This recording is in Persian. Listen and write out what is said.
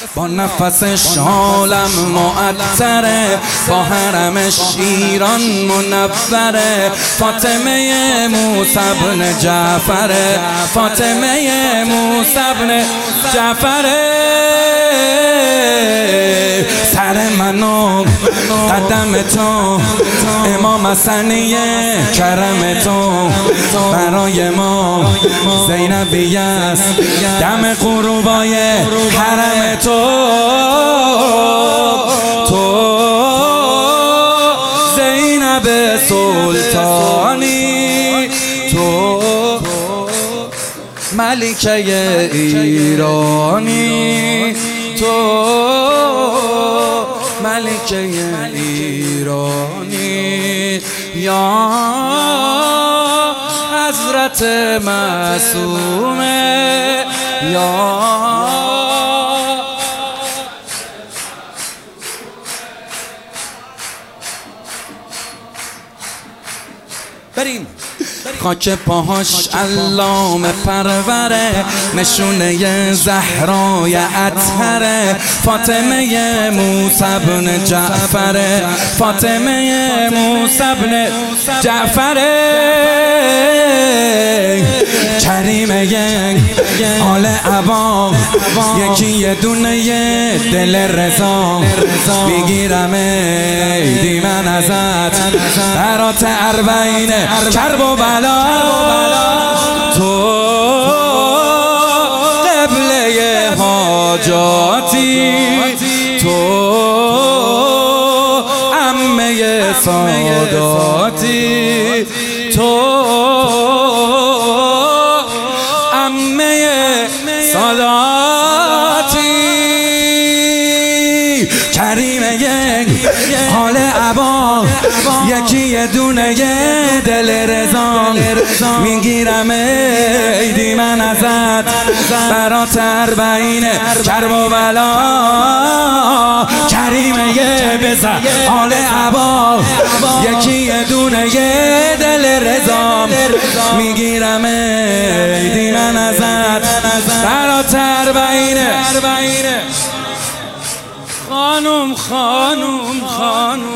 با نفس شالم معطره، با حرم شیران منوره. فاطمه موسی بن جعفره، فاطمه موسی بن جعفره. سر منو قدم تو، امام حسنی کرم تو، برای ما زینبی است دم غروبای حرم تو. تو زینب سلطانی، تو ملکه ایرانی، تو ملکه ایرانی. یا حضرت معصومه، یا بریم. خاک پاهاش علامه پروره، نشونه زهرای اطهره. فاطمه موسی بن جعفره، فاطمه موسی بن جعفره. کریمه آل عبا، یکی یه دونه دل رضا. میگیرم ایدی من ازت برات اربعین کرب و بلا. تو قبله حاجاتی، تو عمه ساداتی، تو عمه ساداتی. کریمه حال عبا، یکی یه دونه دل رضا. میگیرم ایدی من ازت برات اربعین کرب و بلا. کریمه بزن حال عبا، یکی یه دونه دل رضا. میگیرم ایدی من ازت برات اربعین. خانم خانم خانم